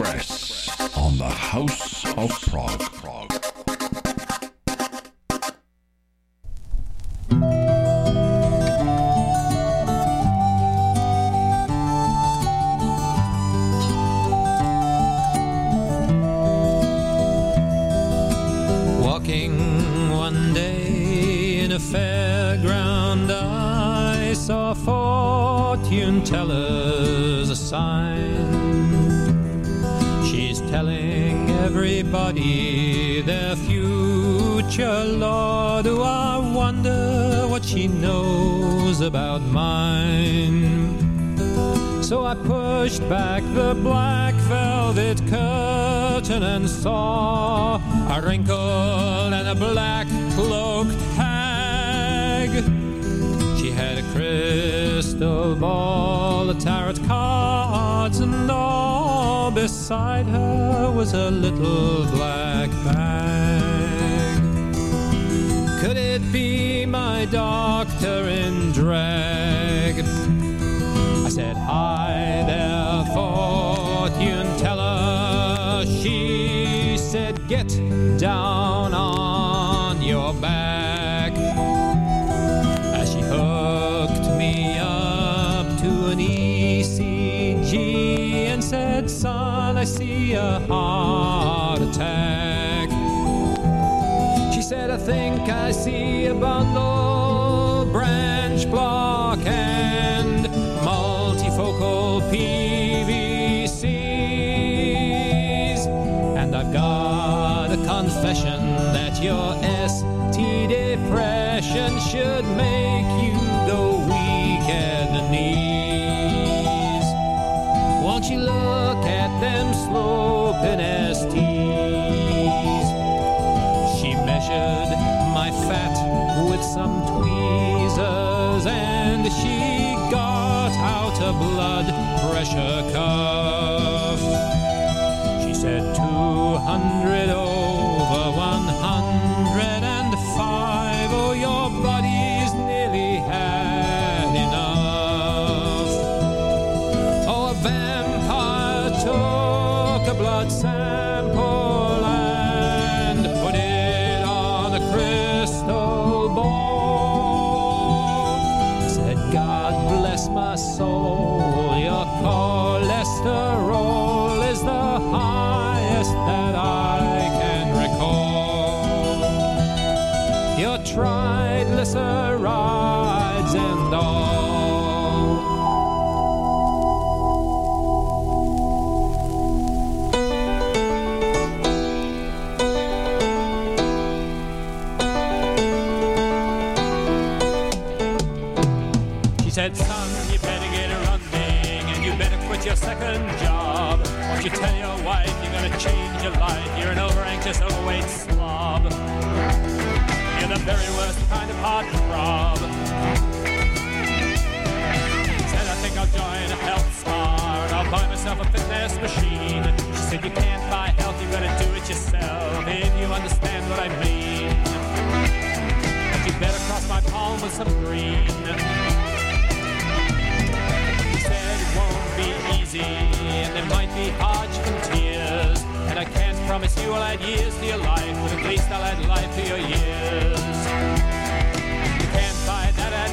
Express on the House of Prog. Walking one day in a fairground, I saw fortune tellers a sign. She's telling everybody their future, Lord. Oh, I wonder what she knows about mine. So I pushed back the black velvet curtain and saw a wrinkled and a black cloaked hag. She had a crystal ball, a tarot cards, and all beside her was a little black bag. Could it be my doctor in drag? I said, hi there, fortune teller. She said, get down on your back. As she hooked me up to an ECG and said, son, I see a heart attack. She said, I think I see a bundle, branch block, and multifocal PVCs. And I've got a confession that your ST depression should make you go weak at the knees. Won't you look at them sloping STs? She measured my fat with some tweezers and she got out a blood pressure cuff. She said 200 over 105. Oh, your body's nearly had enough. Oh, a vampire took a blood sample and put it on a crystal ball. Said, God bless my soul, your cholesterol is the highest that I can recall. Your triglycerides and all. She said, son, you better get running and you better quit your second job. Won't you tell your wife you're gonna change your life? You're an over-anxious, overweight slob. You're the very worst kind of heartthrob. Said, I think I'll join a health spa and I'll buy myself a fitness machine. She said, you can't buy health, you gotta do it yourself, if you understand what I mean. But you better cross my palm with some green. Be easy, and there might be hardship and tears, and I can't promise you I'll add years to your life, but at least I'll add life to your years. You can't buy that at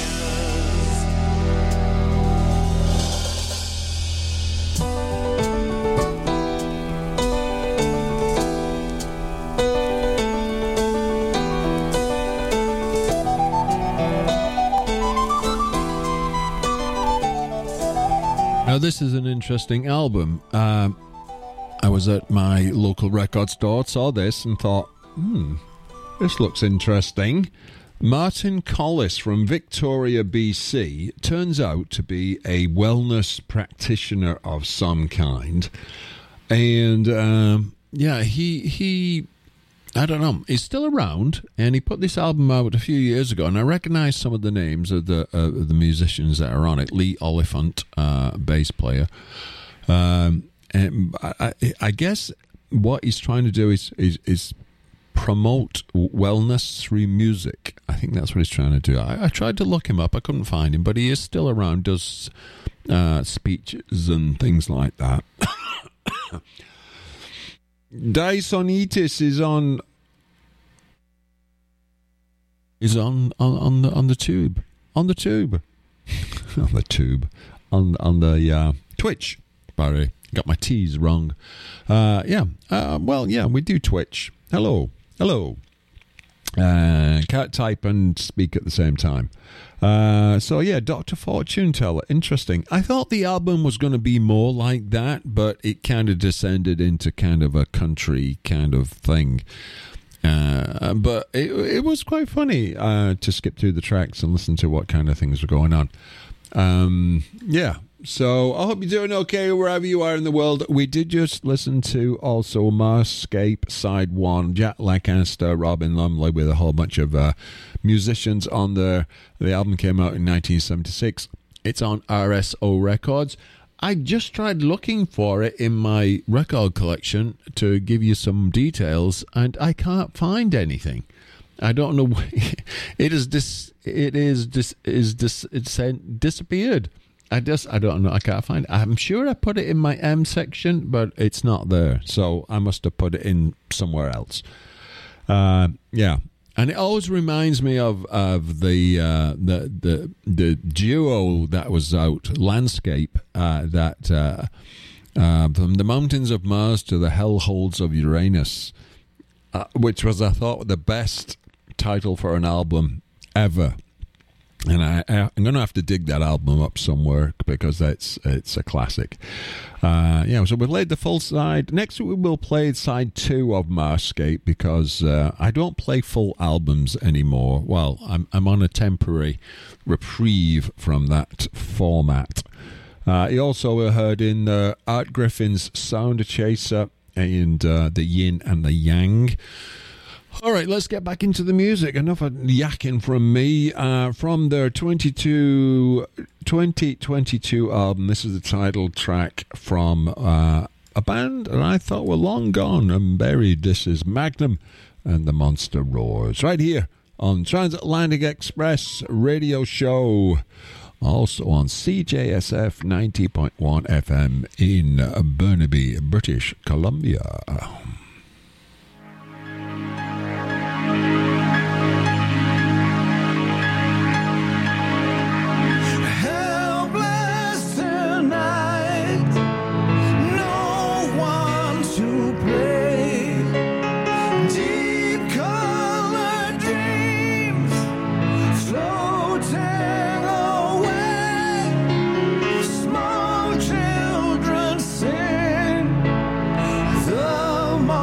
Now, this is an interesting album. I was at my local record store, saw this, and thought, this looks interesting. Martin Collis from Victoria, BC, turns out to be a wellness practitioner of some kind. And, he I don't know, he's still around, and he put this album out a few years ago, and I recognise some of the names of the musicians that are on it. Lee Oliphant, bass player. And I guess what he's trying to do is promote wellness through music. I think that's what he's trying to do. I tried to look him up. I couldn't find him, but he is still around, does speeches and things like that. Dysonitis is on the tube. On the tube. On the tube. On the Twitch. Barry. Got my T's wrong. We do Twitch. Hello. Can't type and speak at the same time. Dr. Fortune Teller. Interesting. I thought the album was going to be more like that, but it kind of descended into kind of a country kind of thing. But it was quite funny to skip through the tracks and listen to what kind of things were going on. So I hope you're doing okay wherever you are in the world. We did just listen to also Marscape Side 1, Jack Lancaster, Robin Lumley with a whole bunch of musicians on there. The album came out in 1976. It's on RSO Records. I just tried looking for it in my record collection to give you some details, and I can't find anything. I don't know. It's disappeared. I don't know. I can't find it. I'm sure I put it in my M section, but it's not there. So I must have put it in somewhere else. And it always reminds me of the duo that was out, Landscape, from the mountains of Mars to the hellholes of Uranus, which was, I thought, the best title for an album ever. And I'm going to have to dig that album up somewhere because it's a classic. So we played the full side. Next we will play side 2 of Marscape because I don't play full albums anymore. Well, I'm on a temporary reprieve from that format. You also heard in Art Griffin's Sound Chaser and the Yin and the Yang. All right, let's get back into the music. Enough of yakking from me. From their 2022 album, this is the title track from a band that I thought were long gone and buried. This is Magnum and the Monster Roars, right here on Transatlantic Express Radio Show. Also on CJSF 90.1 FM in Burnaby, British Columbia. Small children sing the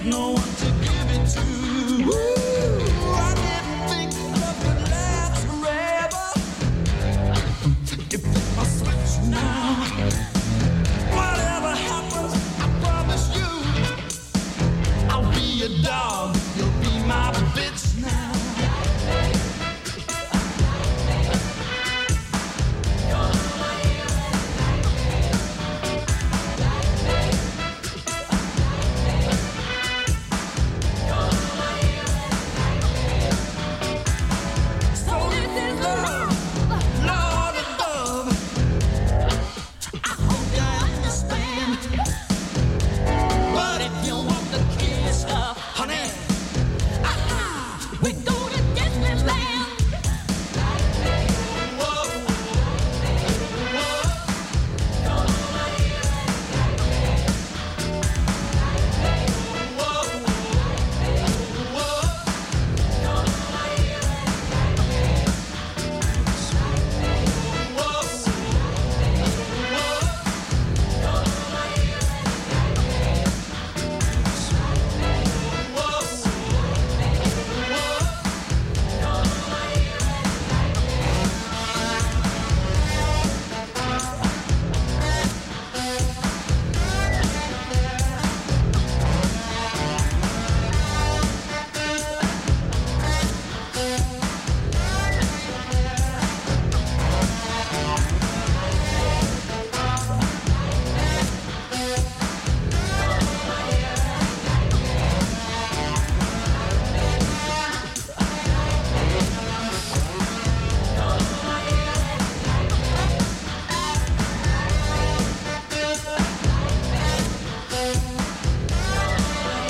had no one to give it to. Ooh, I didn't think love could last forever. If I switch now.